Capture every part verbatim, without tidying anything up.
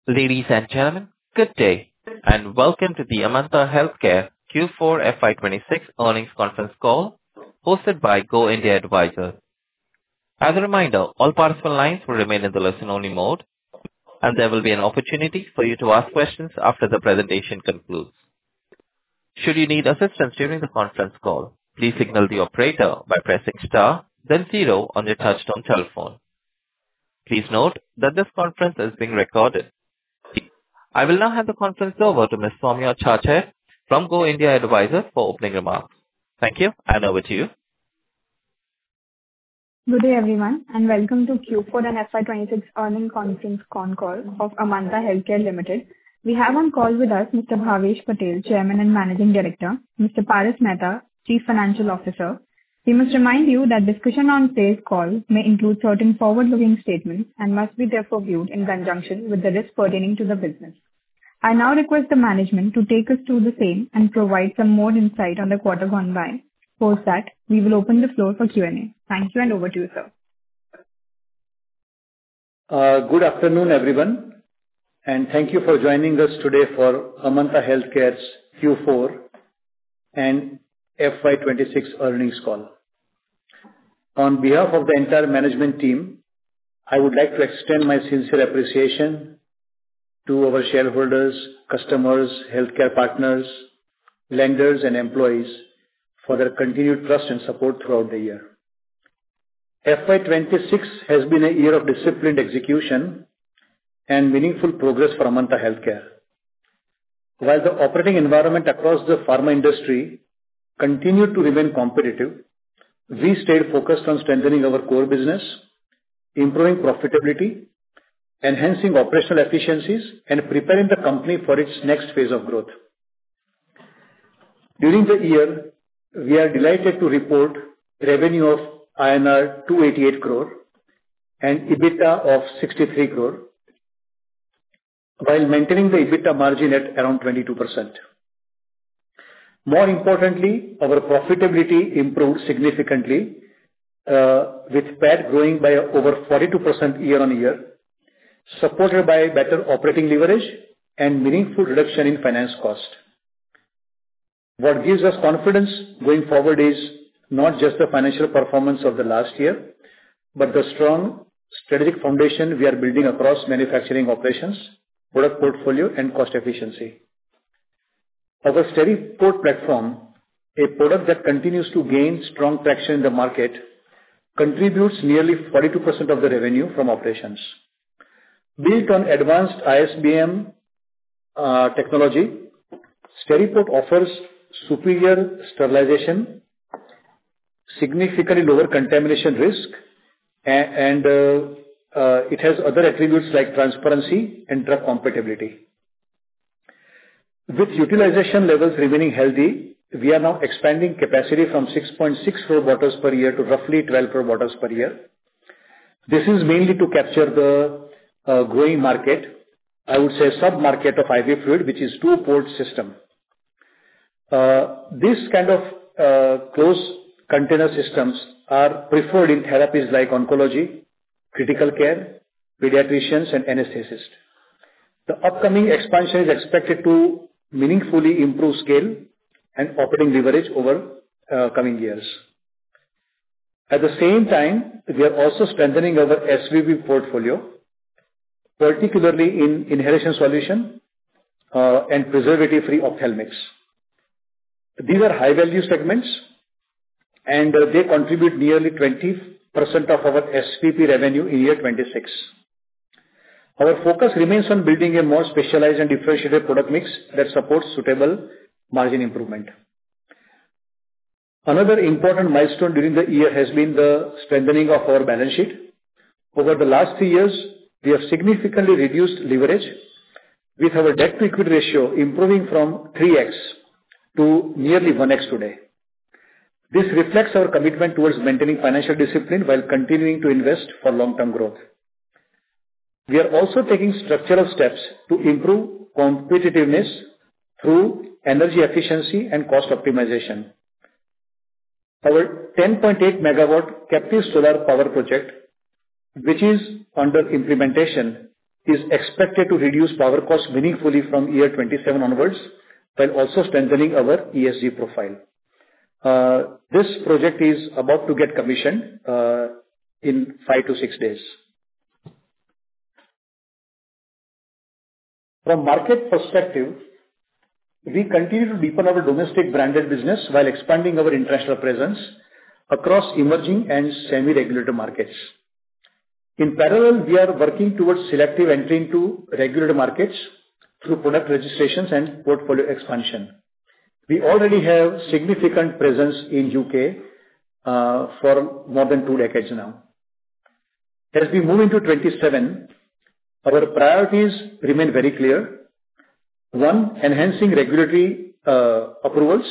Ladies and gentlemen, good day, and welcome to the Amanta Healthcare Q four F Y twenty-six earnings conference call hosted by Go India Advisors. As a reminder, all participant lines will remain in the listen-only mode, and there will be an opportunity for you to ask questions after the presentation concludes. Should you need assistance during the conference call, please signal the operator by pressing star, then zero on your touchtone telephone. Please note that this conference is being recorded. I will now hand the conference over to Miz Soumya Chhatre from Go India Advisors for opening remarks. Thank you, and over to you. Good day, everyone, and welcome to Q four and F Y twenty-six earnings conference con call of Amanta Healthcare Limited. We have on call with us Mister Bhavesh Patel, Chairman and Managing Director, Mister Paras Mehta, Chief Financial Officer. We must remind you that discussion on today's call may include certain forward-looking statements and must be therefore viewed in conjunction with the risks pertaining to the business. I now request the management to take us through the same and provide some more insight on the quarter gone by. Post that, we will open the floor for Q and A. Thank you, and over to you, sir. Uh, good afternoon, everyone, and thank you for joining us today for Amanta Healthcare's Q four and F Y twenty-six earnings call. On behalf of the entire management team, I would like to extend my sincere appreciation to our shareholders, customers, healthcare partners, lenders, and employees for their continued trust and support throughout the year. F Y twenty-six has been a year of disciplined execution and meaningful progress for Amanta Healthcare. While the operating environment across the pharma industry continued to remain competitive, we stayed focused on strengthening our core business, improving profitability, enhancing operational efficiencies, and preparing the company for its next phase of growth. During the year, we are delighted to report revenue of I N R two hundred eighty-eight crore and EBITDA of sixty-three crore, while maintaining the EBITDA margin at around twenty-two percent. More importantly, our profitability improved significantly, uh, with P A T growing by over forty-two percent year-on-year, supported by better operating leverage and meaningful reduction in finance cost. What gives us confidence going forward is not just the financial performance of the last year, but the strong strategic foundation we are building across manufacturing operations, product portfolio, and cost efficiency. Our SteriPort platform, a product that continues to gain strong traction in the market, contributes nearly forty-two percent of the revenue from operations. Built on advanced I S B M uh, technology, SteriPort offers superior sterilization, significantly lower contamination risk, and, and uh, uh, it has other attributes like transparency and drug compatibility. With utilization levels remaining healthy, we are now expanding capacity from six point six crore bottles per year to roughly twelve crore bottles per year. This is mainly to capture the uh, growing market, I would say sub-market of I V fluid, which is two-port system. Uh, this kind of uh, closed container systems are preferred in therapies like oncology, critical care, pediatricians, and anesthesists. The upcoming expansion is expected to meaningfully improve scale and operating leverage over uh, coming years. At the same time, we are also strengthening our S V B portfolio, particularly in inhalation solution uh, and preservative-free ophthalmics. These are high-value segments, and uh, they contribute nearly twenty percent of our S V P revenue in year twenty-six. Our focus remains on building a more specialized and differentiated product mix that supports suitable margin improvement. Another important milestone during the year has been the strengthening of our balance sheet. Over the last three years, we have significantly reduced leverage, with our debt-to-equity ratio improving from three x to nearly one x today. This reflects our commitment towards maintaining financial discipline while continuing to invest for long-term growth. We are also taking structural steps to improve competitiveness through energy efficiency and cost optimization. Our ten point eight megawatt captive solar power project, which is under implementation, is expected to reduce power costs meaningfully from year twenty-seven onwards, while also strengthening our E S G profile. Uh, This project is about to get commissioned uh, in five to six days. From market perspective, we continue to deepen our domestic branded business while expanding our international presence across emerging and semi-regulated markets. In parallel, we are working towards selective entry into regulated markets through product registrations and portfolio expansion. We already have significant presence in U K uh, for more than two decades now. As we move into twenty-seven, our priorities remain very clear. One, enhancing regulatory uh, approvals.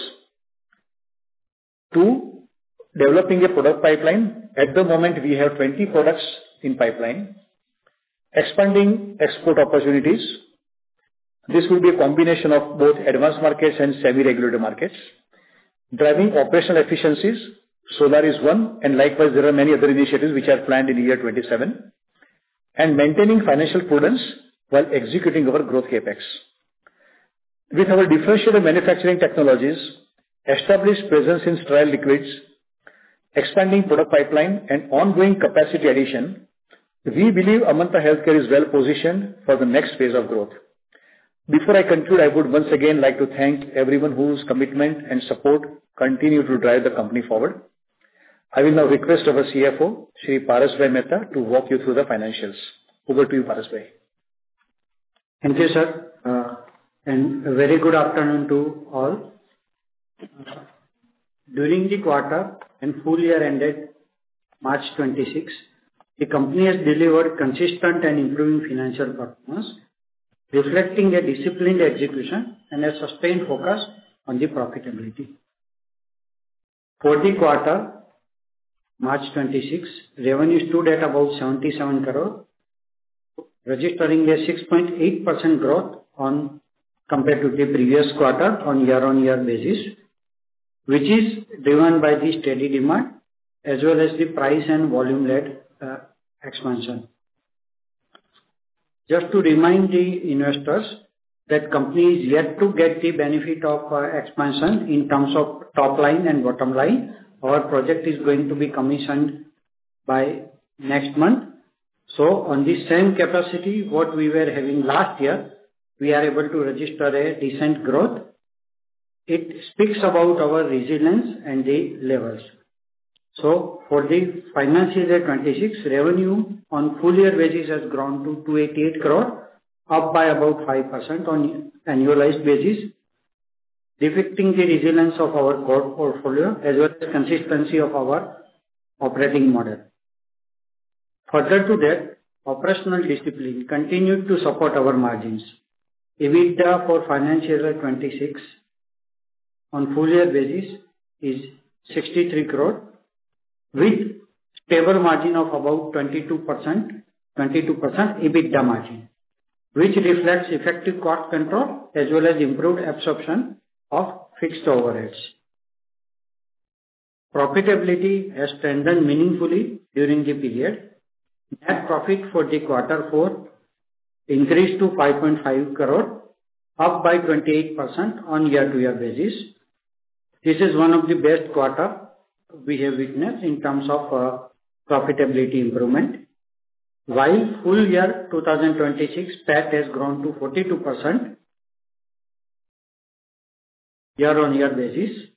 Two, developing a product pipeline. At the moment, we have twenty products in pipeline. Expanding export opportunities. This will be a combination of both advanced markets and semi-regulated markets. Driving operational efficiencies. Solar is one, and likewise, there are many other initiatives which are planned in year twenty-seven. And maintaining financial prudence while executing our growth CapEx. With our differentiated manufacturing technologies, established presence in sterile liquids, expanding product pipeline, and ongoing capacity addition, we believe Amanta Healthcare is well positioned for the next phase of growth. Before I conclude, I would once again like to thank everyone whose commitment and support continue to drive the company forward. I will now request our C F O, Shri Parasbhai Mehta, to walk you through the financials. Over to you, Parasbhai. Thank you, sir. Uh, and a very good afternoon to all. Uh, during the quarter and full year ended March twenty-six, the company has delivered consistent and improving financial performance, reflecting a disciplined execution and a sustained focus on the profitability. For the quarter, March twenty-six, revenue stood at about seventy-seven crore, registering a six point eight percent growth on compared to the previous quarter on year-on-year basis, which is driven by the steady demand as well as the price and volume-led uh, expansion. Just to remind the investors that company is yet to get the benefit of uh, expansion in terms of top line and bottom line. Our project is going to be commissioned by next month. So on the same capacity what we were having last year, we are able to register a decent growth. It speaks about our resilience and the levels. So for the financial year twenty-six, revenue on full year basis has grown to two hundred eighty-eight crore, up by about five percent on annualized basis, depicting the resilience of our core portfolio as well as consistency of our operating model. Further to that, operational discipline continued to support our margins. EBITDA for financial year twenty-six on full year basis is sixty-three crore with stable margin of about twenty-two percent, twenty-two percent EBITDA margin, which reflects effective cost control as well as improved absorption of fixed overheads. Profitability has strengthened meaningfully during the period. Net profit for the quarter four increased to five point five crore, up by twenty-eight percent on year-to-year basis. This is one of the best quarter we have witnessed in terms of uh, profitability improvement. While full year twenty twenty-six P A T has grown to forty-two percent year-on-year basis.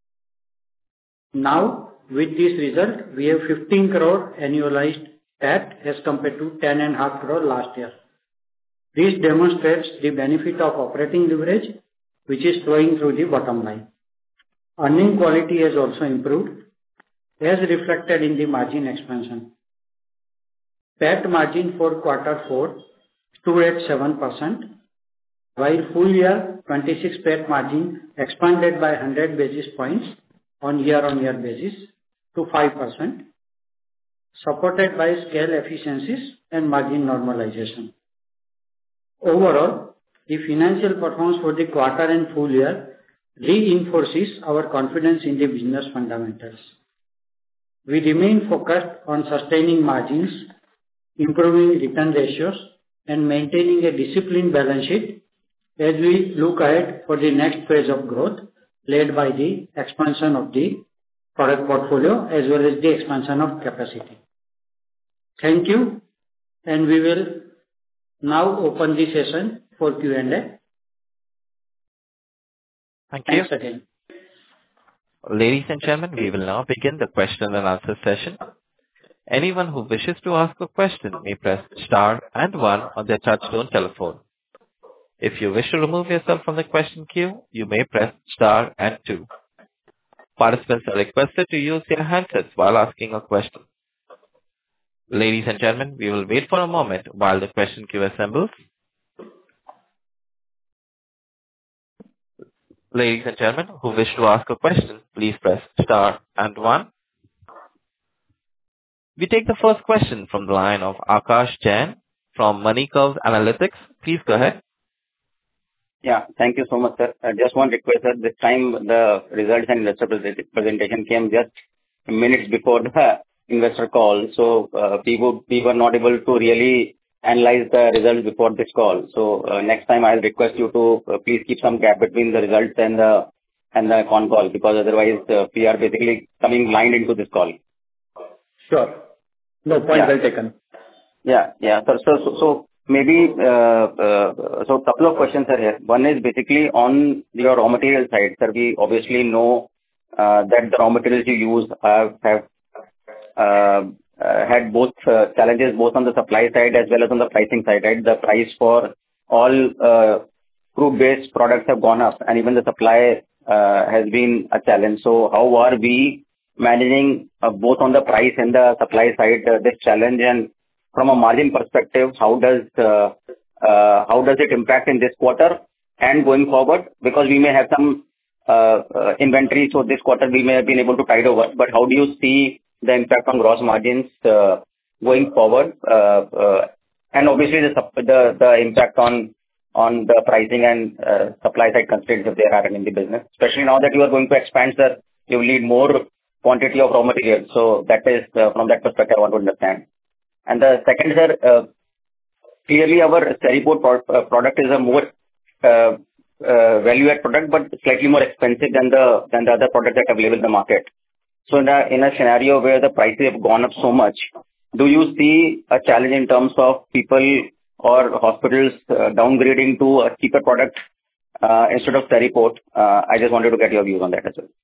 Now, with this result, we have fifteen crore annualized P A T as compared to ten and a half crore last year. This demonstrates the benefit of operating leverage, which is flowing through the bottom line. Earning quality has also improved, as reflected in the margin expansion. P A T margin for quarter four stood at seven percent, while full year twenty-six P A T margin expanded by one hundred basis points on year-on-year basis to five percent, supported by scale efficiencies and margin normalization. Overall, the financial performance for the quarter and full year reinforces our confidence in the business fundamentals. We remain focused on sustaining margins, improving return ratios, and maintaining a disciplined balance sheet as we look ahead for the next phase of growth, led by the expansion of the product portfolio as well as the expansion of capacity. Thank you, and we will now open the session for Q and A. Thank you. Thanks again. Ladies and gentlemen, we will now begin the question and answer session. Anyone who wishes to ask a question may press star and one on their touchtone telephone. If you wish to remove yourself from the question queue, you may press star and two. Participants are requested to use their handsets while asking a question. Ladies and gentlemen, we will wait for a moment while the question queue assembles. Ladies and gentlemen, who wish to ask a question, please press star and one. We take the first question from the line of Akash Jain from MoneyCurve Analytics. Please go ahead. Yeah, thank you so much, sir. Uh, just one request, sir. This time the results and investor presentation came just minutes before the investor call. So uh, we, would, we were not able to really analyze the results before this call. So uh, next time I'll request you to uh, please keep some gap between the results and the, and the con call, because otherwise uh, we are basically coming blind into this call. Sure. No, point Yeah. well taken. Yeah, yeah. So, so, so, so maybe, uh, uh, so couple of questions are here. One is basically on your raw material side, sir. We obviously know uh, that the raw materials you use have, have uh, uh, had both uh, challenges, both on the supply side as well as on the pricing side, right? The price for all uh, crude-based products have gone up, and even the supply uh, has been a challenge. So how are we managing uh, both on the price and the supply side uh, this challenge, and from a margin perspective, how does uh, uh, how does it impact in this quarter and going forward? Because we may have some uh, uh, inventory, so this quarter we may have been able to tide over, but how do you see the impact on gross margins uh, going forward? Uh, uh, and obviously the, the the impact on on the pricing and uh, supply side constraints if there are in the business, especially now that you are going to expand, sir, you will need more quantity of raw material. So that is, uh, from that perspective, I want to understand. And the second, sir, uh, clearly our Steripod pro- uh, product is a more uh, uh, value-add product, but slightly more expensive than the than the other products that are available in the market. So in a, in a scenario where the prices have gone up so much, do you see a challenge in terms of people or hospitals uh, downgrading to a cheaper product uh, instead of Steripod? Uh, I just wanted to get your views on that as well.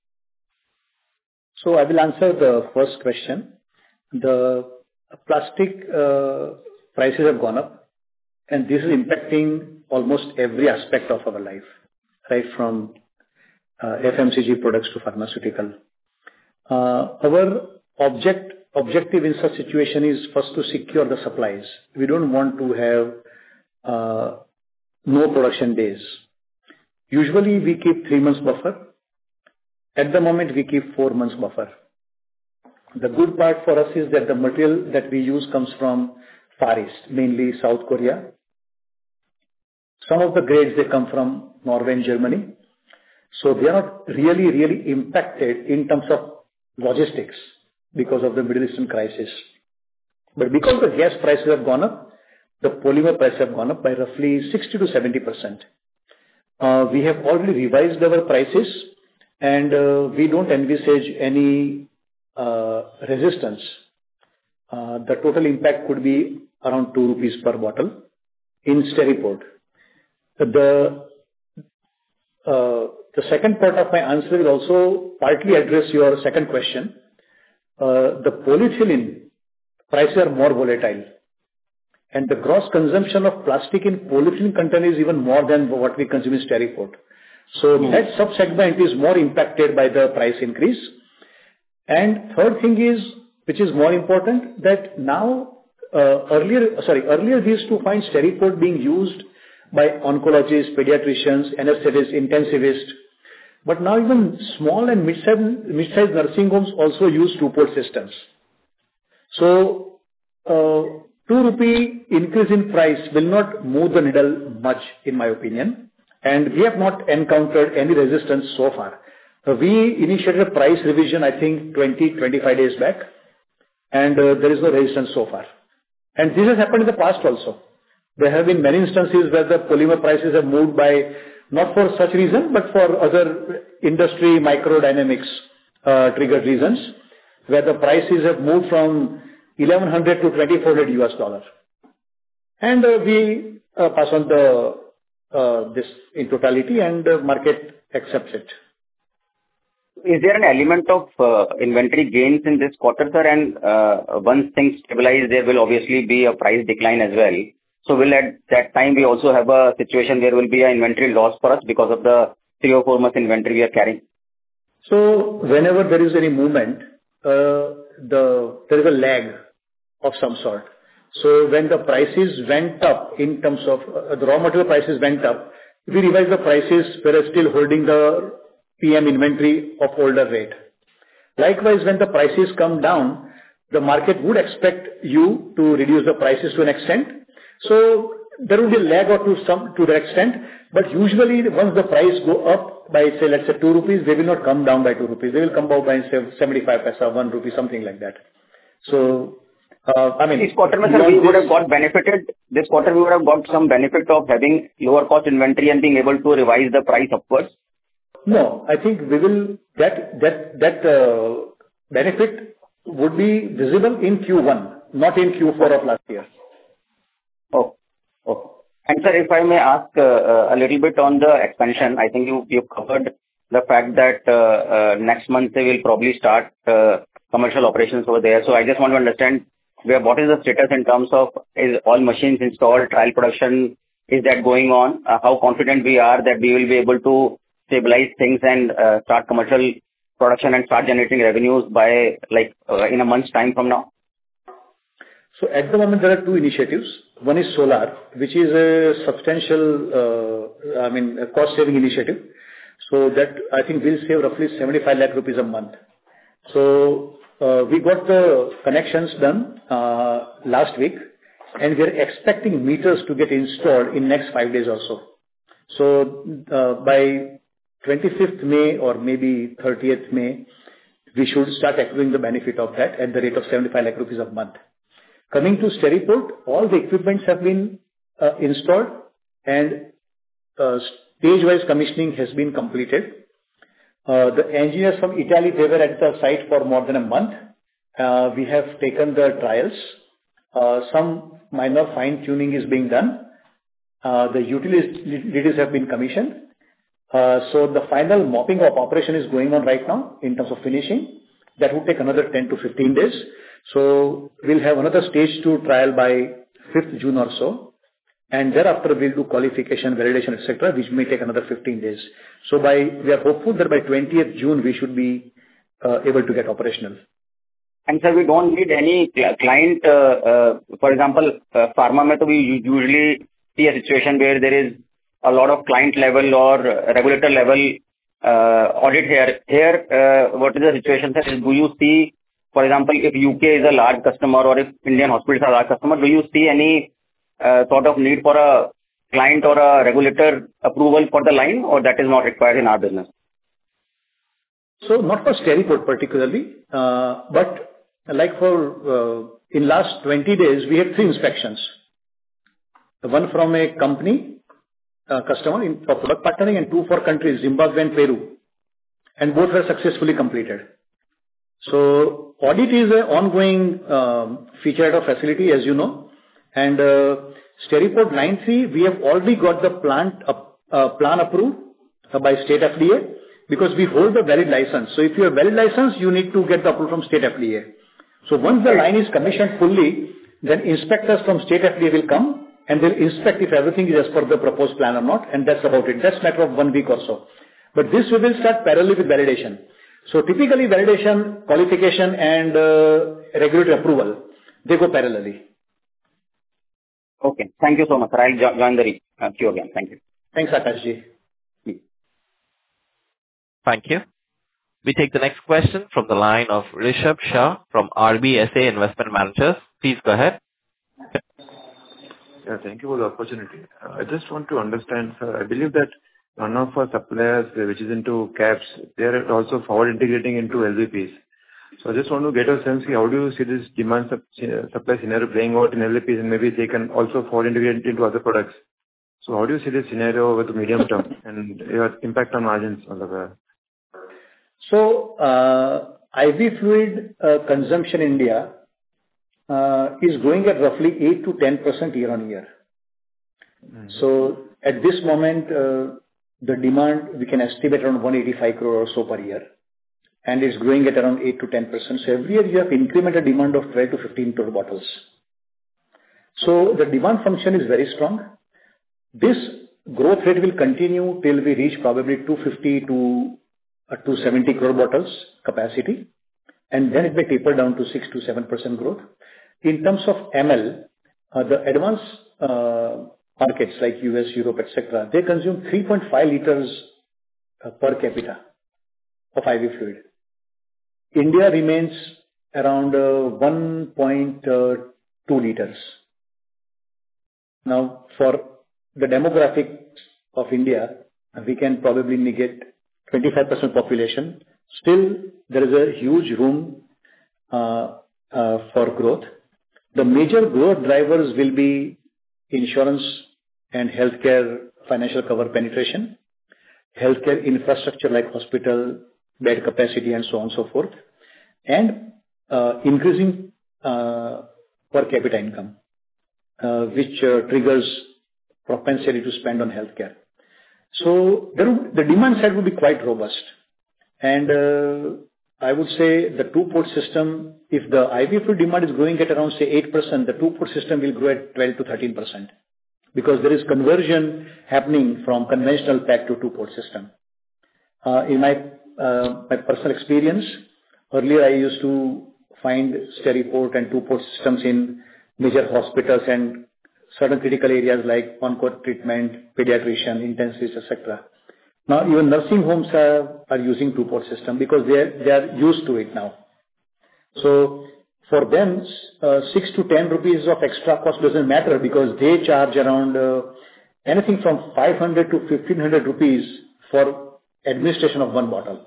So I will answer the first question. The plastic uh, prices have gone up, and this is impacting almost every aspect of our life, right from uh, F M C G products to pharmaceutical. Uh, our object objective in such situation is first to secure the supplies. We don't want to have uh, no production days. Usually we keep three months buffer. At the moment, we keep four months buffer. The good part for us is that the material that we use comes from Far East, mainly South Korea. Some of the grades, they come from Norway and Germany. So they are not really, really impacted in terms of logistics because of the Middle Eastern crisis. But because the gas prices have gone up, the polymer prices have gone up by roughly sixty to seventy percent. Uh, we have already revised our prices, and uh, we don't envisage any uh, resistance. Uh, the total impact could be around two rupees per bottle in Steripod. The uh, the second part of my answer will also partly address your second question. Uh, the polyethylene prices are more volatile, and the gross consumption of plastic in polyethylene container is even more than what we consume in Steripod. So mm. that sub-segment is more impacted by the price increase. And third thing is, which is more important, that now, uh, earlier, sorry, earlier we used to find Steripod being used by oncologists, pediatricians, anesthetists, intensivists. But now even small and mid-sized, mid-sized nursing homes also use two-port systems. So, uh, two rupee increase in price will not move the needle much, in my opinion. And we have not encountered any resistance so far. Uh, we initiated a price revision, I think, twenty, twenty-five days back, and uh, there is no resistance so far. And this has happened in the past also. There have been many instances where the polymer prices have moved by, not for such reason, but for other industry microdynamics uh, triggered reasons, where the prices have moved from eleven hundred to twenty-four hundred U S dollars. And uh, we uh, pass on the uh, this in totality, and the market accepts it. Is there an element of uh, inventory gains in this quarter, sir? And uh, once things stabilize, there will obviously be a price decline as well. So will at that time we also have a situation where will be an inventory loss for us because of the three or four months inventory we are carrying? So whenever there is any movement, uh, the there is a lag of some sort. So when the prices went up in terms of uh, the raw material prices went up, we revised the prices, whereas still holding the P M inventory of older rate. Likewise, when the prices come down, the market would expect you to reduce the prices to an extent. So there will be a lag or to some to that extent, but usually once the price go up by, say, let's say two rupees, they will not come down by two rupees. They will come down by, say, seventy-five paisa, one rupee, something like that. So, uh, I mean, this quarter, sir, we would have got benefited. This quarter, we would have got some benefit of having lower cost inventory and being able to revise the price upwards. No, I think we will that that that uh, benefit would be visible in Q one, not in Q four of last year. Oh, oh. And sir, if I may ask uh, a little bit on the expansion, I think you you covered the fact that uh, uh, next month they will probably start uh, commercial operations over there. So I just want to understand where what is the status in terms of is all machines installed, trial production, is that going on? Uh, how confident we are that we will be able to stabilize things and uh, start commercial production and start generating revenues by like uh, in a month's time from now? So at the moment there are two initiatives. One is solar, which is a substantial, uh, I mean, a cost-saving initiative. So that I think will save roughly seventy-five lakh rupees a month. So uh, we got the connections done uh, last week, and we are expecting meters to get installed in next five days or so. So uh, by twenty-fifth May or maybe thirtieth May, we should start accruing the benefit of that at the rate of seventy-five lakh rupees a month. Coming to Steriport, all the equipments have been uh, installed and uh, stage-wise commissioning has been completed. Uh, the engineers from Italy, they were at the site for more than a month. Uh, we have taken the trials. Uh, some minor fine-tuning is being done. Uh, the utilities have been commissioned. Uh, so the final mopping of operation is going on right now in terms of finishing. That would take another ten to fifteen days. So we'll have another stage two trial by fifth June or so. And thereafter we'll do qualification, validation, et cetera, which may take another fifteen days. So by, we are hopeful that by twentieth June we should be uh, able to get operational. And sir, we don't need any client, uh, uh, for example, uh, pharma mein to we usually see a situation where there is a lot of client level or regulator level uh, audit here. Here, uh, what is the situation, sir? Do you see, for example, if U K is a large customer or if Indian hospitals are a large customer, do you see any uh, sort of need for a client or a regulator approval for the line, or that is not required in our business? So not for Steriport particularly, uh, but like for uh, in last twenty days, we had three inspections. The one from a company, uh, customer in, for product partnering, and two for countries, Zimbabwe and Peru. And both were successfully completed. So audit is an ongoing um, feature of facility, as you know. And uh, Steriport line three, we have already got the plant uh, uh, plan approved uh, by state F D A because we hold the valid license. So if you have valid license, you need to get the approval from state F D A. So once the line is commissioned fully, then inspectors from state F D A will come and they'll inspect if everything is as per the proposed plan or not, and that's about it. That's a matter of one week or so. But this we will start parallelly with validation. So typically validation, qualification and uh, regulatory approval, they go parallelly. Okay. Thank you so much, sir. I'll jo- join the uh, queue again. Thank you. Thanks, Akashji. Thank you. We take the next question from the line of Rishabh Shah from R B S A Investment Managers. Please go ahead. Yeah, thank you for the opportunity. Uh, I just want to understand, sir, I believe that one of our suppliers, uh, which is into caps, they are also forward integrating into L V Ps. So I just want to get a sense, how do you see this demand supply scenario playing out in L L Ps, and maybe they can also fall integrated into other products. So how do you see this scenario over the medium term and your impact on margins on the way? So, uh, I V fluid uh, consumption in India uh, is growing at roughly eight to ten percent year on year. Mm-hmm. So at this moment, uh, the demand we can estimate around one hundred eighty-five crore or so per year, and it's growing at around eight to ten percent. So every year you have incremental demand of twelve to fifteen crore bottles. So the demand function is very strong. This growth rate will continue till we reach probably two hundred fifty to two hundred seventy crore bottles capacity, and then it may taper down to six to seven percent growth. In terms of M L, uh, the advanced uh, markets like U S, Europe, et cetera, they consume three point five liters uh, per capita of I V fluid. India remains around uh, one point two liters. Now, for the demographics of India, we can probably negate twenty-five percent population. Still, there is a huge room uh, uh, for growth. The major growth drivers will be insurance and healthcare financial cover penetration, healthcare infrastructure like hospital, bed capacity, and so on and so forth, and uh, increasing uh, per capita income, uh, which uh, triggers propensity to spend on healthcare. So there, the demand side will be quite robust. And uh, I would say the two-port system, if the I V fluid demand is growing at around, say, eight percent, the two-port system will grow at twelve to thirteen percent. Because there is conversion happening from conventional pack to two-port system. Uh, in my, uh, my personal experience, earlier I used to find Steriport and two-port systems in major hospitals and certain critical areas like on-call treatment, pediatrician, intensivists, et cetera. Now even nursing homes are, are using two-port system because they are, they are used to it now. So for them, uh, six to ten rupees of extra cost doesn't matter because they charge around uh, anything from five hundred to fifteen hundred rupees for administration of one bottle.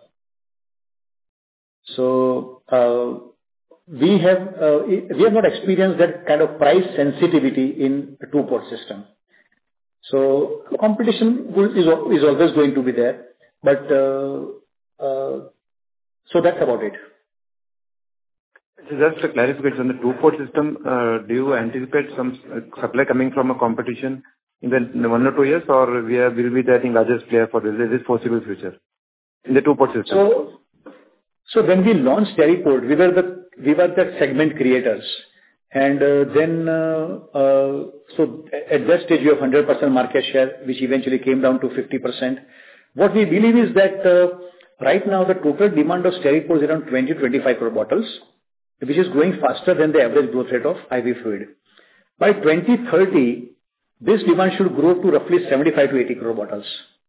So uh, we have uh, we have not experienced that kind of price sensitivity in a two-port system. So competition will, is is always going to be there, but uh, uh, so that's about it. So just a clarification on the two-port system, uh, do you anticipate some uh, supply coming from a competition in the in one or two years, or we are, will be the I think largest player for this, this foreseeable future in the two-port system? So, so when we launched Steriport, we were the we were the segment creators, and uh, then uh, uh, so at that stage you have one hundred percent market share, which eventually came down to fifty percent. What we believe is that uh, right now the total demand of Steriport is around twenty to twenty-five crore bottles, which is growing faster than the average growth rate of I V fluid. By twenty thirty, this demand should grow to roughly seventy-five to eighty crore bottles.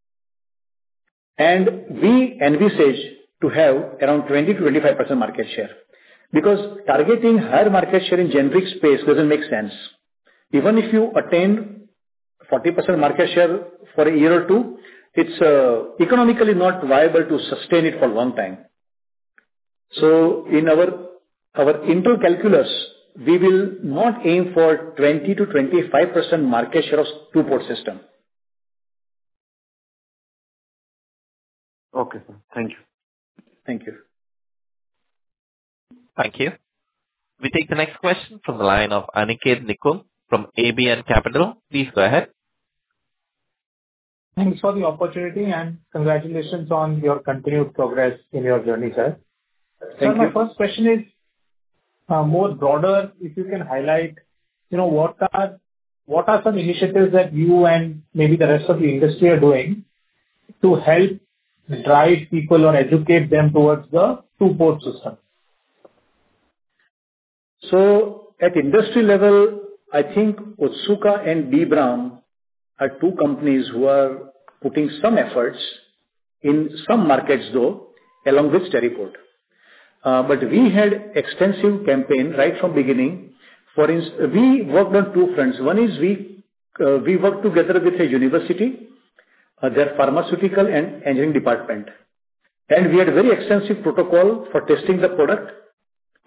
And we envisage to have around twenty to twenty-five percent market share. Because targeting higher market share in generic space doesn't make sense. Even if you attain forty percent market share for a year or two, it's uh, economically not viable to sustain it for a long time. So in our Our internal calculus, we will not aim for twenty to twenty-five percent market share of two-port system. Okay, sir. Thank you. Thank you. Thank you. We take the next question from the line of Aniket Nikum from A B N Capital. Please go ahead. Thanks for the opportunity and congratulations on your continued progress in your journey, sir. Thank Sir, you. my first question is uh, more broader. If you can highlight, you know, what are what are some initiatives that you and maybe the rest of the industry are doing to help drive people or educate them towards the two-port system? So at industry level, I think Otsuka and B. Braun are two companies who are putting some efforts in some markets, though, along with Steriport. Uh, but we had extensive campaign right from beginning. For instance, we worked on two fronts. One is we uh, we worked together with a university, uh, their pharmaceutical and engineering department, and we had a very extensive protocol for testing the product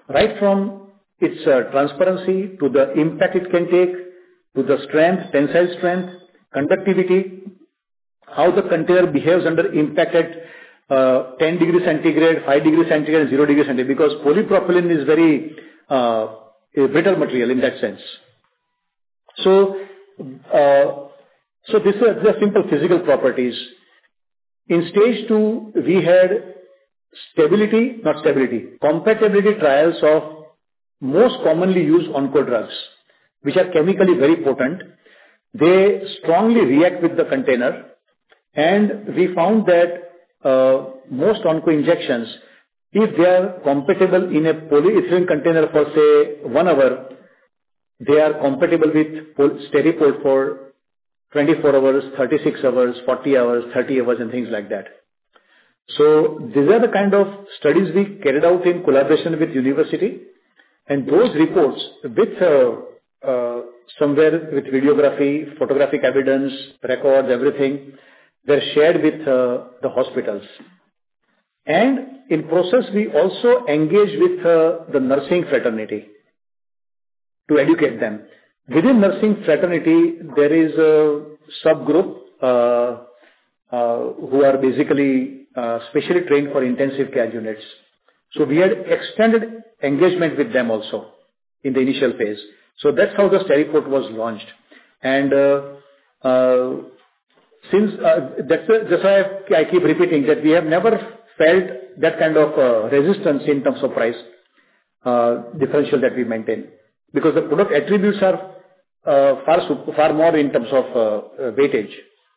right from its uh, transparency to the impact it can take, to the strength, tensile strength, conductivity, how the container behaves under impact at uh, ten degrees centigrade, five degrees centigrade, and zero degrees centigrade, because polypropylene is very uh, a brittle material in that sense. So, uh, so these are the simple physical properties. In stage two, we had stability, not stability, compatibility trials of most commonly used onco drugs, which are chemically very potent. They strongly react with the container, and we found that uh, most onco injections, if they are compatible in a polyethylene container for say one hour, they are compatible with Steripod for twenty-four hours, thirty-six hours, forty hours, thirty hours, and things like that. So these are the kind of studies we carried out in collaboration with university, and those reports with uh, uh, somewhere with videography, photographic evidence, records, everything, were shared with uh, the hospitals. And in process, we also engage with uh, the nursing fraternity to educate them. Within nursing fraternity, there is a subgroup uh, uh, who are basically uh, specially trained for intensive care units. So we had extended engagement with them also in the initial phase. So that's how the Steripod was launched. And uh, uh, since uh, that's, a, that's why I, I keep repeating that we have never felt that kind of uh, resistance in terms of price uh, differential that we maintain, because the product attributes are uh, far super, far more in terms of uh, uh, weightage.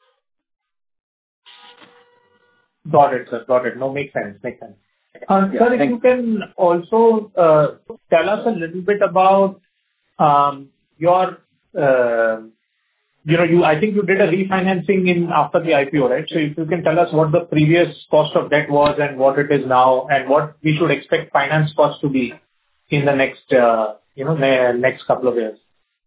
Got it, sir. Got it. No, makes sense. Makes sense. Uh, Yeah, sir, if thank- you can also uh, tell us a little bit about um, your, uh, you know, you I think you did a refinancing in after the I P O, right? So if you can tell us what the previous cost of debt was and what it is now, and what we should expect finance costs to be in the next, uh, you know, ne- next couple of years.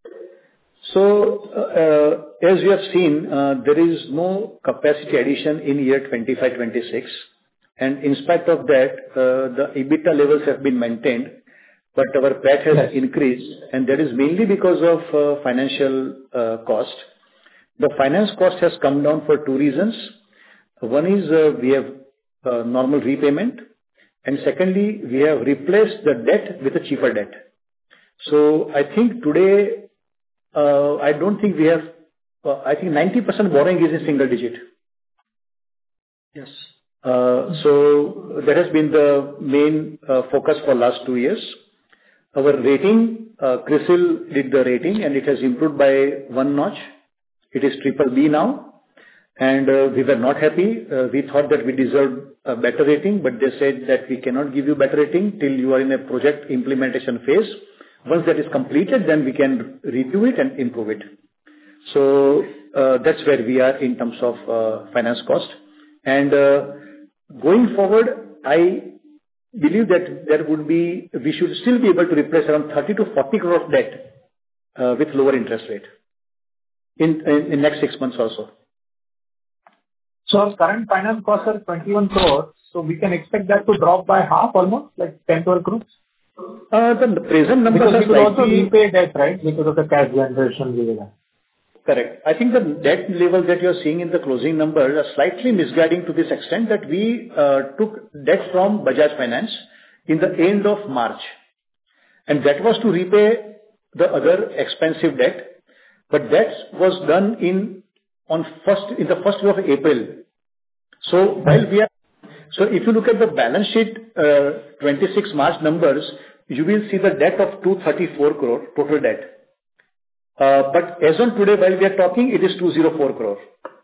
So, uh, as you have seen, uh, there is no capacity addition in year twenty-five twenty-six, and in spite of that, uh, the EBITDA levels have been maintained, but our P A T has Yes. increased, and that is mainly because of uh, financial uh, cost. The finance cost has come down for two reasons. One is, uh, we have uh, normal repayment, and secondly, we have replaced the debt with a cheaper debt. So I think today, Uh, I don't think we have, uh, I think ninety percent borrowing is in single digit. Yes. Uh, So that has been the main uh, focus for last two years. Our rating, uh, CRISIL did the rating, and it has improved by one notch. It is triple B now, and uh, we were not happy. Uh, We thought that we deserved a better rating, but they said that we cannot give you better rating till you are in a project implementation phase. Once that is completed, then we can review it and improve it. So, uh, that's where we are in terms of uh, finance cost. And uh, going forward, I believe that there would be, we should still be able to replace around thirty to forty crore of debt uh, with lower interest rate in in in next six months also. So our current finance costs are twenty-one crores, so we can expect that to drop by half almost, like ten to twelve crores? Uh, The present numbers Because are we could also slightly... repay debt, right? Because of the cash generation we will have. Correct. I think the debt level that you're seeing in the closing numbers are slightly misguiding to this extent that we uh, took debt from Bajaj Finance in the end of March, and that was to repay the other expensive debt, but that was done in on first in the first week of April. So while we are So if you look at the balance sheet, uh, twenty-six March numbers, you will see the debt of two hundred thirty-four crore, total debt. Uh, But as on today, while we are talking, it is two hundred four crore.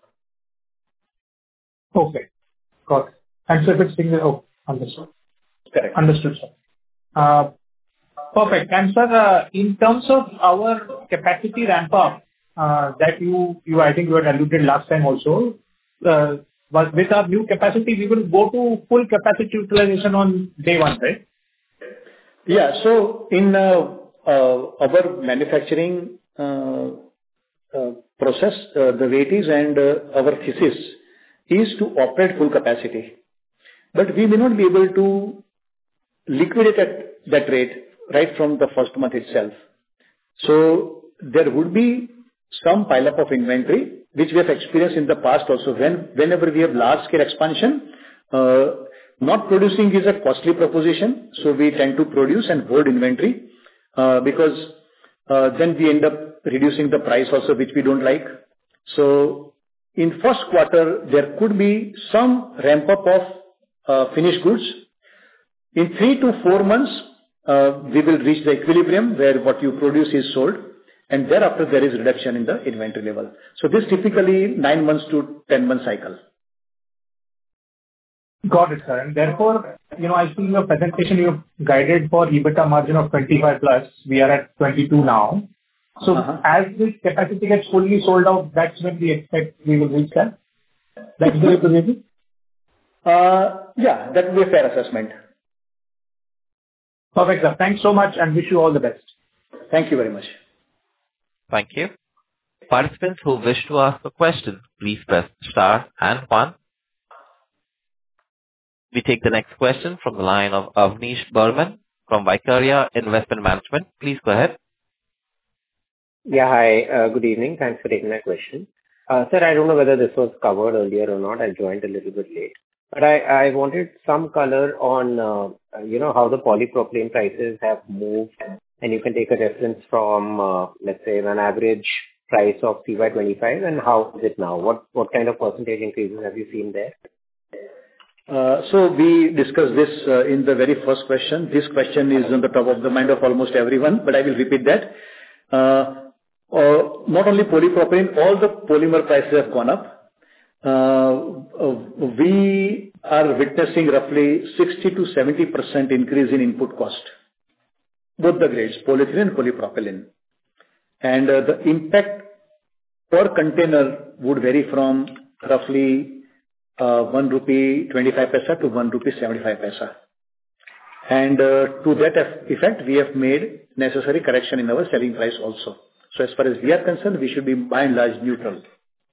Okay. Got it. And so if it's single... Oh, understood. Correct. Understood, sir. Uh, Perfect. And sir, uh, in terms of our capacity ramp up, uh, that you, you I think you had alluded last time also, uh, but with our new capacity, we will go to full capacity utilization on day one, right? Yeah. So in uh, uh, our manufacturing uh, uh, process, uh, the way it is and uh, our thesis is to operate full capacity. But we may not be able to liquidate at that rate right from the first month itself. So there would be some pileup of inventory, which we have experienced in the past also. Whenever we have large-scale expansion, uh, not producing is a costly proposition, so we tend to produce and hold inventory, uh, because uh, then we end up reducing the price also, which we don't like. So in first quarter, there could be some ramp-up of uh, finished goods. In three to four months, uh, we will reach the equilibrium where what you produce is sold, and thereafter there is reduction in the inventory level. So this typically nine months to ten month cycle. Got it, sir. And therefore, you know, I see in your presentation you guided for EBITDA margin of twenty-five plus. We are at twenty-two now. So uh-huh. as this capacity gets fully sold out, that's when we expect we will reach that? That's the representative? Uh, yeah, that will be a fair assessment. Perfect, sir. Thanks so much and wish you all the best. Thank you very much. Thank you. Participants who wish to ask a question, please press star and one. We take the next question from the line of Avnish Burman from Vicaria Investment Management. Please go ahead. Yeah, hi. Uh, good evening. Thanks for taking my question. Uh, sir, I don't know whether this was covered earlier or not. I joined a little bit late. But I, I wanted some color on, uh, you know, how the polypropylene prices have moved. And you can take a reference from, uh, let's say, an average price of C Y twenty-five and how is it now? What what kind of percentage increases have you seen there? Uh, so we discussed this uh, in the very first question. This question is on the top of the mind of almost everyone, but I will repeat that. Uh, uh, not only polypropylene, all the polymer prices have gone up. Uh, uh, we are witnessing roughly sixty to seventy percent increase in input cost, both the grades, polyethylene and polypropylene. And uh, the impact per container would vary from roughly uh, one rupee twenty-five paisa to one rupee seventy-five paisa. And uh, to that effect, we have made necessary correction in our selling price also. So as far as we are concerned, we should be by and large neutral.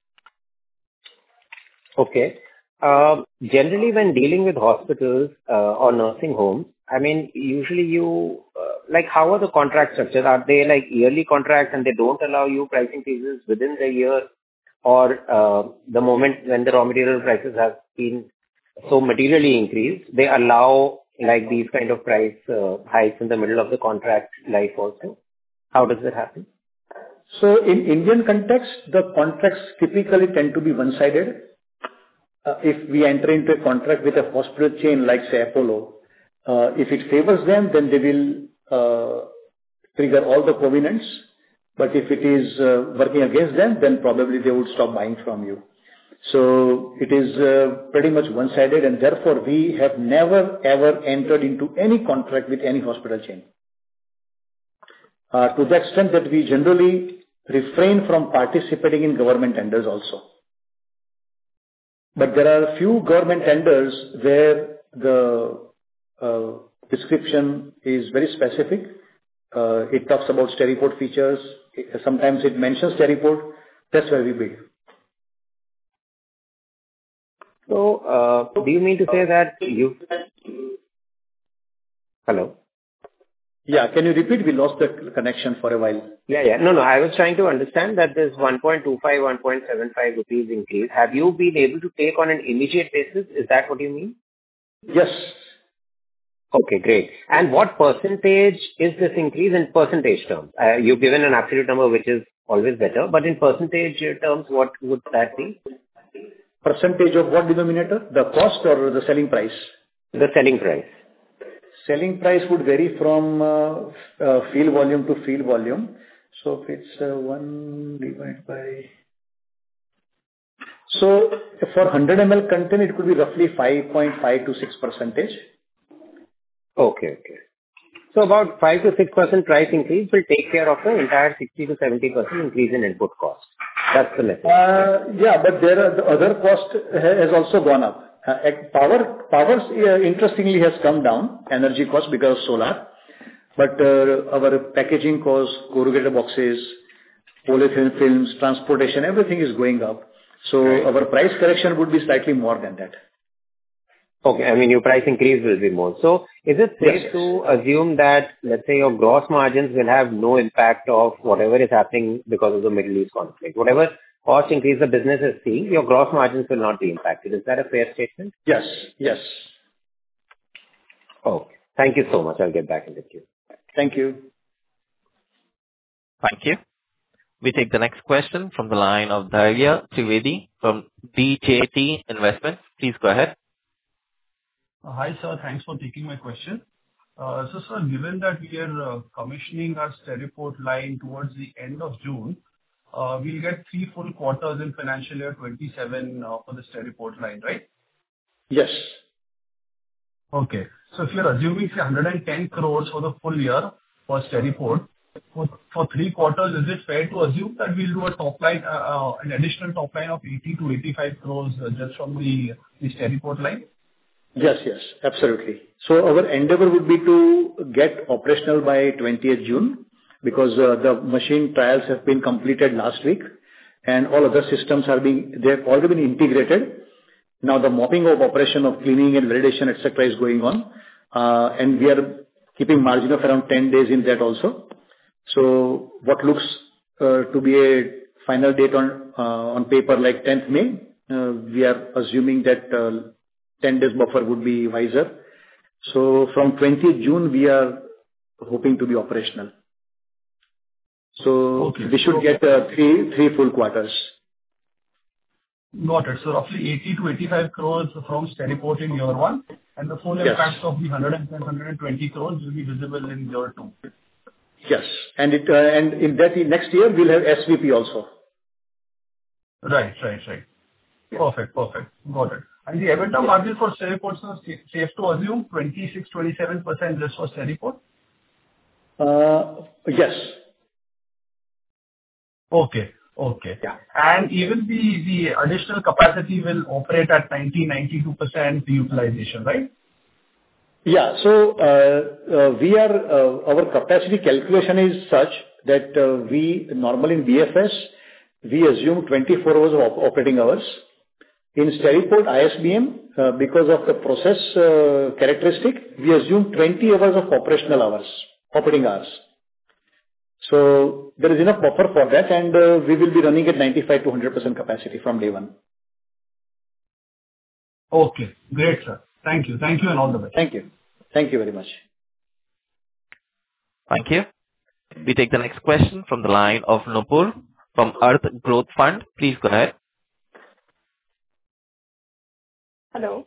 Okay. Uh, generally, when dealing with hospitals uh, or nursing homes, I mean, usually you, uh, like, how are the contracts structured? Are they like yearly contracts and they don't allow you price increases within the year? Or uh, the moment when the raw material prices have been so materially increased, they allow like these kind of price uh, hikes in the middle of the contract life also? How does that happen? So in Indian context, the contracts typically tend to be one-sided. Uh, if we enter into a contract with a hospital chain like, say, Apollo, uh, if it favors them, then they will uh, trigger all the covenants. But if it is uh, working against them, then probably they would stop buying from you. So it is uh, pretty much one-sided, and therefore we have never ever entered into any contract with any hospital chain. Uh, to the extent that we generally refrain from participating in government tenders also. But there are few government tenders where the uh, description is very specific. Uh, it talks about Steripod features. It, sometimes it mentions Steripod. That's where we bid. So, uh, do you mean to say that you... Hello? Yeah, can you repeat? We lost the connection for a while. Yeah, yeah. No, no, I was trying to understand that this one point two five, one point seven five rupees increase, have you been able to take on an immediate basis? Is that what you mean? Yes. Okay, great. And what percentage is this increase in percentage terms? Uh, you've given an absolute number, which is always better, but in percentage terms, what would that be? Percentage of what denominator? The cost or the selling price? The selling price. Selling price would vary from uh, uh, field volume to field volume. So if it's uh, one divided by... So for one hundred milliliter content, it could be roughly five point five to six percentage. Okay, okay. So about five to six percent price increase will take care of the entire sixty to seventy percent increase in input cost. That's the message. Uh, yeah, but there are the other cost has also gone up. Uh, power, power uh, interestingly has come down, energy cost because of solar, but uh, our packaging costs, corrugated boxes, polyethylene films, transportation, everything is going up. So right. Our price correction would be slightly more than that. Okay. I mean, your price increase will be more. So is it safe Yes. to assume that, let's say, your gross margins will have no impact of whatever is happening because of the Middle East conflict? Whatever cost increase the business is seeing, your gross margins will not be impacted. Is that a fair statement? Yes. Yes. Okay. Thank you so much. I'll get back in the queue. Thank you. Thank you. We take the next question from the line of Dhairya Trivedi from D J T Investments. Please go ahead. Uh, Hi, sir. Thanks for taking my question. Uh, So, sir, given that we are uh, commissioning our Steriport line towards the end of June, uh, we'll get three full quarters in financial year twenty-seven uh, for the Steriport line, right? Yes. Okay. So if you're assuming, say, one hundred ten crores for the full year for Steriport, for for three quarters, is it fair to assume that we'll do a top line, uh, uh, an additional top line of eighty to eighty-five crores uh, just from the the Steriport line? Yes, yes, absolutely. So our endeavor would be to get operational by twentieth June, because uh, the machine trials have been completed last week, and all other systems are being, they have already been integrated. Now, the mopping of operation of cleaning and validation, et cetera, is going on, uh, and we are keeping margin of around ten days in that also. So what looks uh, to be a final date on uh, on paper, like tenth May, uh, we are assuming that uh, ten days buffer would be wiser. So from twentieth June, we are hoping to be operational. So Okay. we should get uh, three three full quarters. Got it. So roughly eighty to eighty-five crores from Steriport in year one, and the full Yes. impact of the one hundred ten, one hundred twenty crores will be visible in year two. Yes. And it, uh, and in that next year, we'll have S V P also. Right. Right. Right. Perfect. Perfect. Got it. And the EBITDA margin for Steriport, sir, sa- safe to assume twenty-six, twenty-seven percent just for Steriport? Uh, Yes. Okay. Okay. Yeah. And even the the additional capacity will operate at ninety, ninety-two percent utilization, right? Yeah. So, uh, uh, we are, uh, our capacity calculation is such that, uh, we normally in B F S, we assume twenty-four hours of op- operating hours. In Steriport I S B M, uh, because of the process uh, characteristic, we assume twenty hours of operational hours, operating hours. So there is enough buffer for that, and uh, we will be running at ninety-five to one hundred percent capacity from day one. Okay. Great, sir. Thank you. Thank you, and all the best. Thank you. Thank you very much. Thank you. We take the next question from the line of Nupur from Earth Growth Fund. Please go ahead. Hello.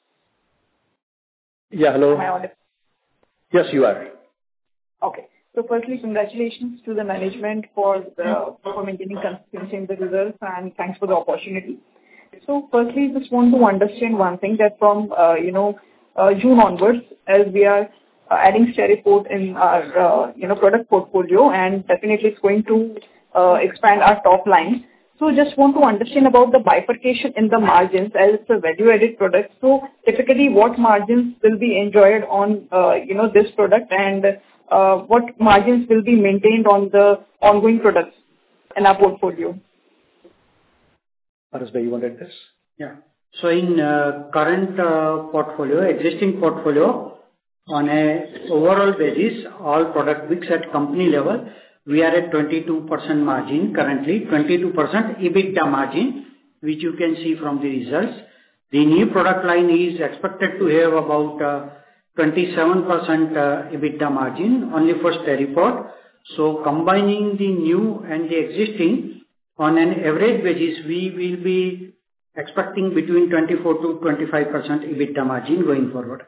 Yeah, hello. Am I audible? Yes, you are. Okay. So firstly, congratulations to the management for the, for maintaining consistency in the results, and thanks for the opportunity. So firstly, just want to understand one thing, that from, uh, you know, uh, June onwards, as we are uh, adding Steriport in our, uh, you know, product portfolio, and definitely it's going to uh, expand our top line. So just want to understand about the bifurcation in the margins, as it's a value-added product. So typically, what margins will be enjoyed on, uh, you know, this product, and uh, what margins will be maintained on the ongoing products in our portfolio? Paras, you wanted this? Yeah. So in uh, current uh, portfolio, existing portfolio, on a overall basis, all product mix at company level, we are at twenty-two percent margin currently, twenty-two percent EBITDA margin, which you can see from the results. The new product line is expected to have about uh, twenty-seven percent uh, EBITDA margin only for Steriport. So combining the new and the existing, on an average basis, we will be expecting between twenty-four to twenty-five percent EBITDA margin going forward.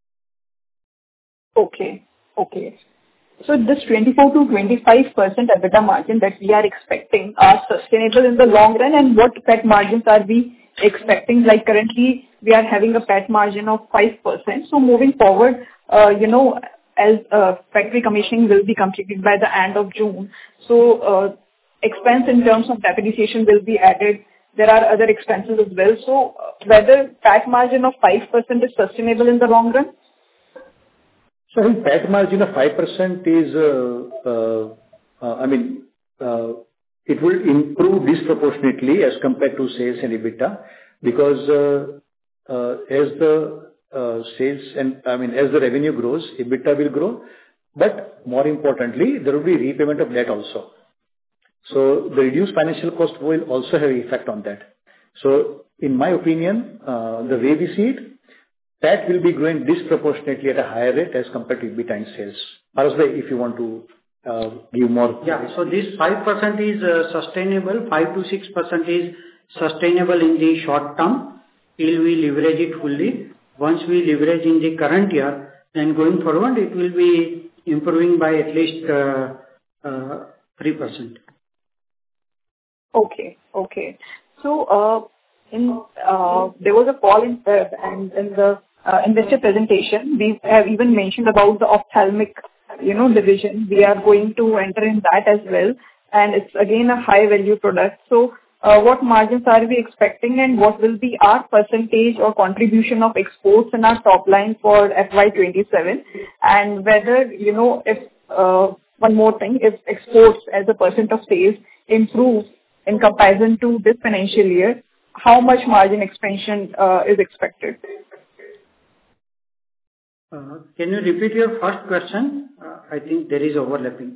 Okay. Okay. So this twenty-four to twenty-five percent EBITDA margin that we are expecting are sustainable in the long run, and what P A T margins are we expecting? Like currently, we are having a P A T margin of five percent. So moving forward, uh, you know, as uh, factory commissioning will be completed by the end of June, so uh, expense in terms of depreciation will be added. There are other expenses as well. So uh, whether P A T margin of five percent is sustainable in the long run? So I think P A T margin of five percent is, uh, uh, uh, I mean, uh, it will improve disproportionately as compared to sales and EBITDA, because uh, uh, as the uh, sales and, I mean, as the revenue grows, EBITDA will grow, but more importantly, there will be repayment of debt also. So the reduced financial cost will also have effect on that. So in my opinion, uh, the way we see it, that will be growing disproportionately at a higher rate as compared to EBITDA and sales. Paras bhai, if you want to uh, give more. Yeah. So this five percent is uh, sustainable. five to six percent is sustainable in the short term till we leverage it fully. Once we leverage in the current year, then going forward, it will be improving by at least uh, uh, three percent. Okay. Okay. So, uh, in uh, there was a call in Feb, and in the uh, investor presentation, we have even mentioned about the ophthalmic, you know, division. We are going to enter in that as well, and it's again a high value product. So, uh, what margins are we expecting, and what will be our percentage or contribution of exports in our top line for F Y twenty-seven? And whether, you know, if uh, one more thing, if exports as a percent of sales improves in comparison to this financial year, how much margin expansion uh, is expected? Uh, Can you repeat your first question? Uh, I think there is overlapping.